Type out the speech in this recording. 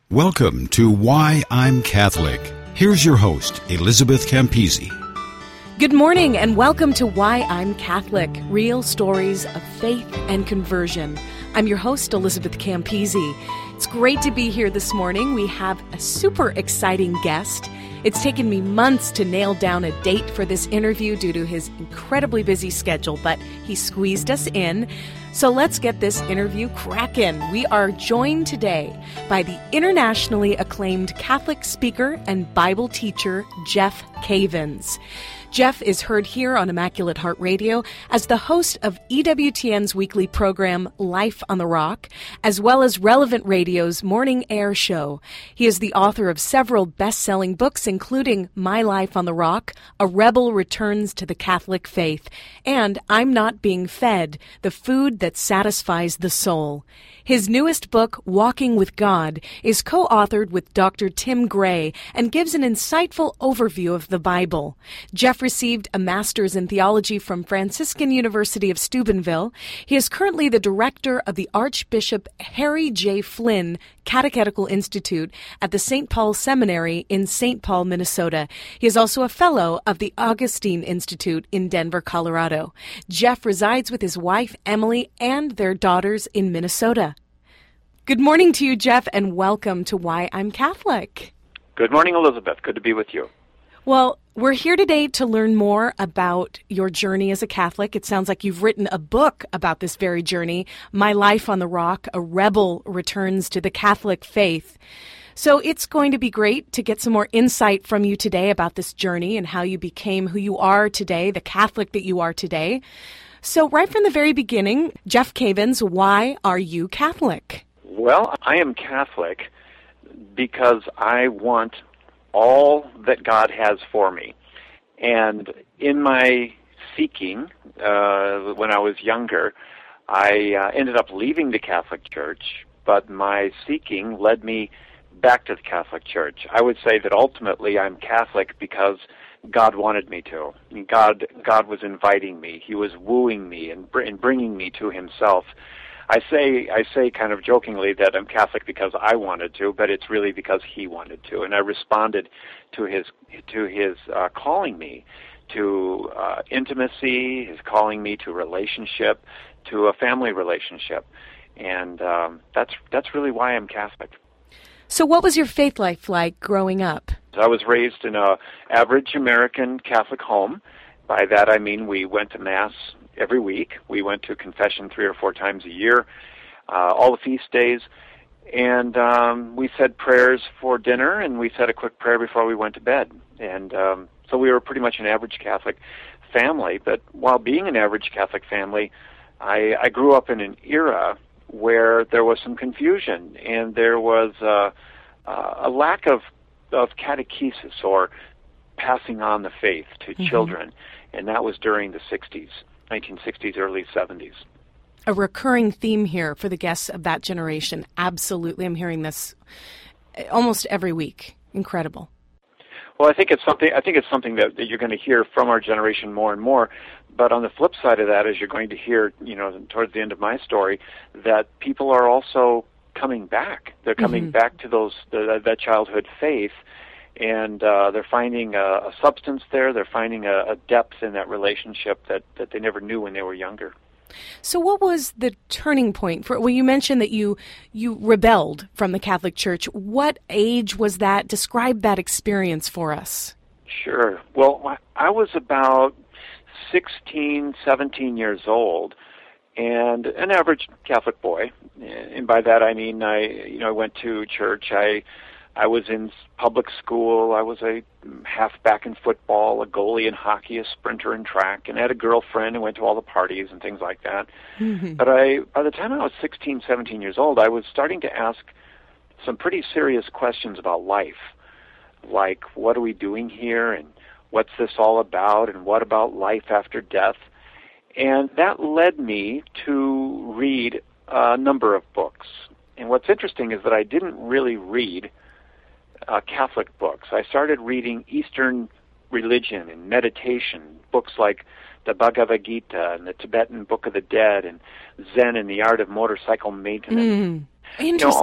Welcome to Why I'm Catholic. Here's your host, Elizabeth Campisi. Good morning and welcome to Why I'm Catholic, real stories of faith and conversion. I'm your host, Elizabeth Campisi. It's great to be here this morning. We have a super exciting guest. It's taken me months to nail down a date for this interview due to his incredibly busy schedule, but he squeezed us in. So let's get this interview cracking. We are joined today by the internationally acclaimed Catholic speaker and Bible teacher, Jeff Cavins. Jeff is heard here on Immaculate Heart Radio as the host of EWTN's weekly program, Life on the Rock, as well as Relevant Radio's morning air show. He is the author of several best-selling books, including My Life on the Rock, A Rebel Returns to the Catholic Faith, and I'm Not Being Fed, The Food That Satisfies the Soul. His newest book, Walking with God, is co-authored with Dr. Tim Gray and gives an insightful overview of the Bible. Jeff received a master's in theology from Franciscan University of Steubenville. He is currently the director of the Archbishop Harry J. Flynn Catechetical Institute at the St. Paul Seminary in St. Paul, Minnesota. He is also a fellow of the Augustine Institute in Denver, Colorado. Jeff resides with his wife, Emily, and their daughters in Minnesota. Good morning to you, Jeff, and welcome to Why I'm Catholic. Good morning, Elizabeth. Good to be with you. Well, we're here today to learn more about your journey as a Catholic. It sounds like you've written a book about this very journey, My Life on the Rock, A Rebel Returns to the Catholic Faith. So it's going to be great to get some more insight from you today about this journey and how you became who you are today, the Catholic that you are today. So right from the very beginning, Jeff Cavins, why are you Catholic? Well, I am Catholic because I want all that God has for me. And in my seeking, when I was younger, I ended up leaving the Catholic Church, but my seeking led me back to the Catholic Church. I would say that ultimately I'm Catholic because God wanted me to. God was inviting me. He was wooing me and bringing me to Himself. I say kind of jokingly that I'm Catholic because I wanted to, but it's really because He wanted to, and I responded to His calling me to intimacy, His calling me to relationship, to a family relationship, and that's really why I'm Catholic. So, what was your faith life like growing up? I was raised in an average American Catholic home. By that I mean we went to Mass every week. We went to confession 3 or 4 times a year, all the feast days, and we said prayers for dinner, and we said a quick prayer before we went to bed. And so we were pretty much an average Catholic family, but while being an average Catholic family, I grew up in an era where there was some confusion, and there was a lack of catechesis or passing on the faith to children, and that was during the 60s. 1960s, early 70s. A recurring theme here for the guests of that generation. Absolutely. I'm hearing this almost every week. Incredible. Well, I think it's something that you're going to hear from our generation more and more. But on the flip side of that is you're going to hear, towards the end of my story, that people are also coming back. They're coming back to that childhood faith. And they're finding a substance there. They're finding a depth in that relationship that they never knew when they were younger. So what was the turning point? You mentioned that you rebelled from the Catholic Church. What age was that? Describe that experience for us. Sure. Well, I was about 16, 17 years old, and an average Catholic boy. And by that I mean I went to church. I was in public school. I was a halfback in football, a goalie in hockey, a sprinter in track, and I had a girlfriend and went to all the parties and things like that. But by the time I was 16, 17 years old, I was starting to ask some pretty serious questions about life, like what are we doing here, and what's this all about, and what about life after death? And that led me to read a number of books. And what's interesting is that I didn't really read Catholic books. I started reading Eastern religion and meditation, books like the Bhagavad Gita and the Tibetan Book of the Dead and Zen and the Art of Motorcycle Maintenance. Interesting.